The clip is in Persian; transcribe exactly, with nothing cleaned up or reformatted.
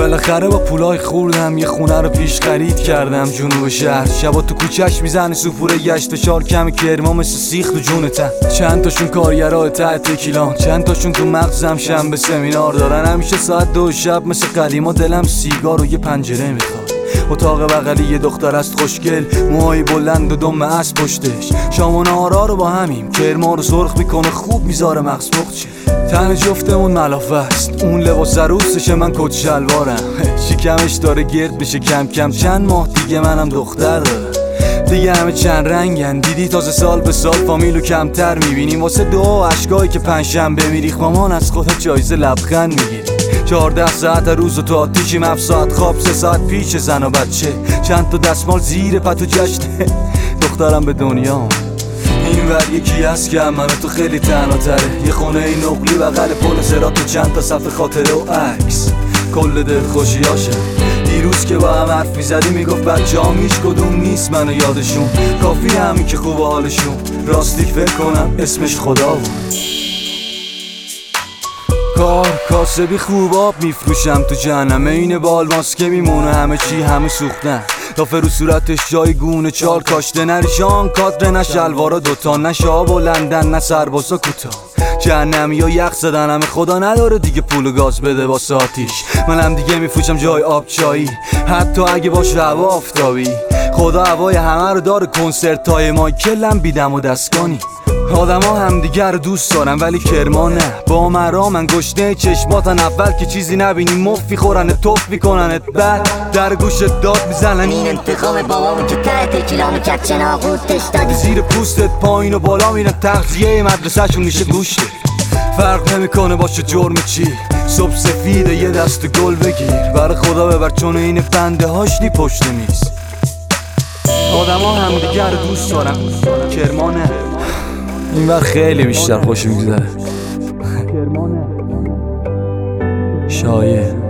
بالاخره با پولای خوردم یه خونه رو پیش خرید کردم جنوب شهر. شبا تو کوچه‌اش میزنه سوپوره گشت و شال کم کرما مثل سیخ تو جونتن. چند تاشون کارگرای ته تکیلان، چند تاشون تو مغزم شنبه سمینار دارن. همیشه ساعت دو شب مثل قدیما دلم سیگار و یه پنجره میخواد. اتاق بغلی یه دختر است خوشگل، موهای بلند و دم اسب پشتش. شام و نهارا رو با همیم، کرما رو سرخ میکنه خوب میذاره مغز مخچه. تن جفتمون ملافه است، اون لباس عروسشه من کت شلوارم. شکمش داره گرد بشه کم کم، چند ماه دیگه منم دختر دارم. دیگه همه چند رنگن، دیدی تازه سال به سال فامیلو کمتر میبینیم. واسه دعا و عشقایی که پنجشنبه میریخ مامان از خودت جایزه لبخند میگیری. چهارده ساعت روز و تو آتیشیم، هفت ساعت خواب، سه ساعت پیش زن و بچه. چند تا دستمال زیر پتو جشنه دخترم به دنیا. این ور یکی هست که منو تو خیلی تنها تره، یه خونه این نقلی بغل پل صراط و چند تا صفحه خاطره و عکس کل دل خوشیاشه. دیروز که با هم حرف میزدی میگفت بچه هم هیچ کدوم نیست منو یادشون، کافی همین که خوب حالشون. راستی فکر کنم اسمش خدا بود. کار کاسبی خوب آب میفروشم تو جهنم، این بال ماسکه میمونه همه چی همه سوختن. لافه رو صورتش جای گونه چال کاشته، نه ریشان کادر نه شلوارا دوتا، نه شاب و لندن نه سرباسا کوتاه. جهنمی ها یخ زدن همه، خدا نداره دیگه پول و گاز بده واسه آتیش. منم دیگه میفروشم جای آب چایی، حتی اگه باشه هوا آفتابی. خدا هوای همه رو داره، کنسرت های مایکلم بیدم و دستگانی. آدم ها همدیگه رو دوست دارن ولی کرما نه. با مرا من گشنه چشماتن، اول که چیزی نبینی مفی خورنت توف میکننت، بعد در گوشت داد میزنن این انتقام بابامون که ته تکیلامو کرد چناغوتش دادی. زیر پوستت پایین و بالا میرن، تغذیه مدرسه شون میشه گوشت. فرق نمیکنه باشه جرم چی، صبح سفیده یه دست گل بگیر. برای خدا ببر چون این فنده هاشنی پشت میز. آدم ها همدیگه رو دوست دارن، کرما نه. این وقت خیلی بیشتر خوش میگذره. شایع